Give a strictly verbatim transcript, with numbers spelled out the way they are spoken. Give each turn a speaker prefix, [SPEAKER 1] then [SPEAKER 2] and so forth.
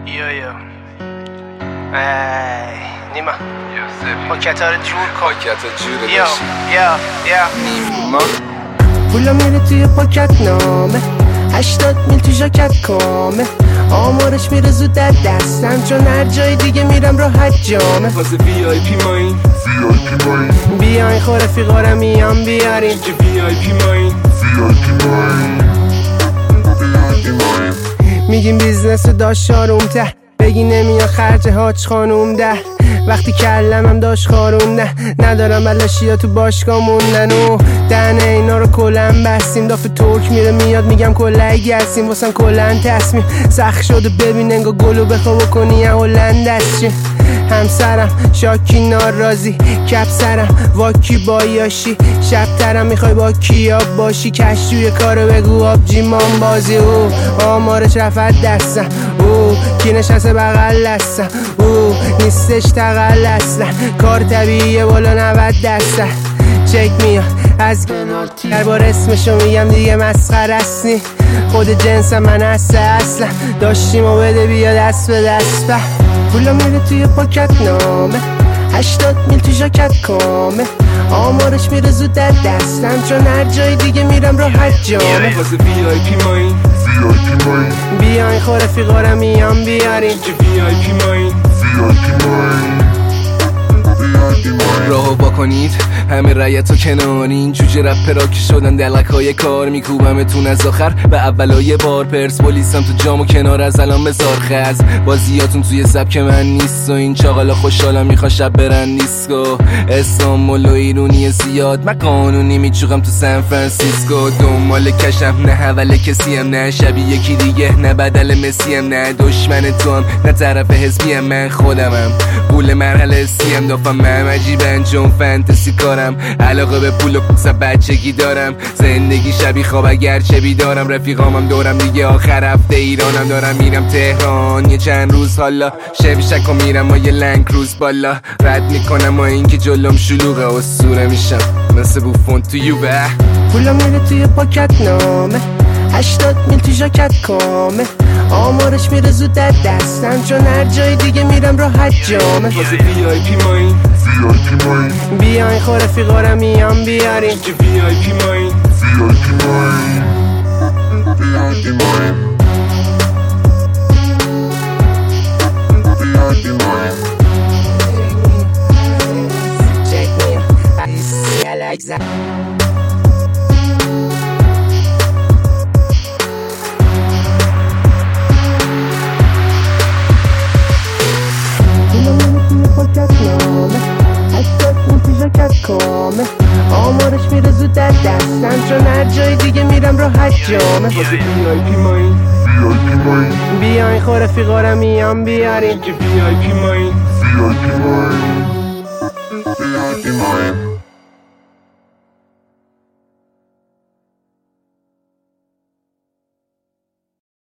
[SPEAKER 1] یا یا ای نیما پاکتا رو جور کن
[SPEAKER 2] پاکتا جوره
[SPEAKER 1] یا یا یا
[SPEAKER 2] نیما
[SPEAKER 3] پولا میره توی پاکت نامه هشتاد میل تو ژاکت کامه آمارش میره زود در دستم چون هر جای دیگه میرم راحت جامه
[SPEAKER 2] واسه وی آی پی ماین وی آی پی ماین
[SPEAKER 3] بیاین خور رفیقا رو میام بیاریم
[SPEAKER 2] که وی آی پی ماین وی آی پی ماین وی آی پی ماین
[SPEAKER 3] میگیم بیزنس داشت شاروم ته بگی نمیاد خرج هاچ خانوم ده وقتی کلمم داشت خارونده ندارم بلاشی ها تو باشگاه موندن و دهنه اینا رو کلن بستیم دافه ترک میره میاد میگم کلای گرسیم واسم کلن تصمیم سخت شده ببین انگا گلو بخوا بکنی یه هلند است چی همسرم شاکی ناراضی کپ سرم واکی بایاشی شب ترم میخوای با کیا باشی کش توی کارو بگو آبجی مان بازی او آمارش رفت دستم او کی نشسته بغل دستم او نیستش تقل اصلا کار طبیعیه بالا نود دسته چک میاد از در بار اسمشو میگم دیگه مسخره است نی خود جنسم من هسته اصلا داشتیم و بده بیا دست به دست به پولا میره توی پاکت نامه هشتاد میل تو ژاکت کامه آمارش میره زود در دستم چون هر جای دیگه میرم راحت جامه
[SPEAKER 2] واسه وی آی پی ماین وی آی پی ماین
[SPEAKER 3] بیاین خور رفیقا رو میام بیاریم
[SPEAKER 2] که وی آی پی ماین وی آی پی ماین راهو با کنید همه رایت و کنارین جوجه رپرا که شدن دلک های کار میکوبمتون از آخر به اولای بار پرسپولیسم تو جام و کنار از الان بزار خز بازیاتون توی سبک من نیست و این چاقالا خوشحالم میخوا شب برن دیسکو استانبول و ایرونی زیاد من قانونی میچوقم تو سان فرانسیسکو دنبال کشم نه حول کسی هم نه شبیه یکی دیگه نه بدل مسی هم نه دشمن تو هم نه طرف حزبی هم من خودمم قول مرحله سیم دافم من عجیبن چون فانتزی کارم علاقه به پول و پوسا بچگی دارم زندگی شبی خواب اگرچه بیدارم رفیقامم دورم دیگه آخر هفته ایرانم دارم میرم تهران یه چند روز حالا شبی شک و میرم و یه لنگ روز بالا رد میکنم و اینکه جلوم شلوغه اسطوره میشم مثل بوفون تو یوبه
[SPEAKER 3] پولا میره توی پاکت نامه هشتاد میل تو ژاکت کامه آمارش میره زود در دستم چون هر جای دیگه میرم راحت جامه
[SPEAKER 2] واسه وی آی پی ماین وی آی پی ماین
[SPEAKER 3] بیاین خور رفیقا رو میام بیاریم
[SPEAKER 2] که وی آی پی ماین وی آی پی ماین وی آی پی ماین وی آی پی ماین
[SPEAKER 3] Check me out, I see I like that. آمارش میره زود در دستم چون هر جای دیگه میرم راحت جامه
[SPEAKER 2] واسه وی آی پی ماین وی آی پی ماین
[SPEAKER 3] بیاین خور رفیقا رو میام بیاریم
[SPEAKER 2] که وی آی پی ماین وی آی پی ماین وی آی پی ماین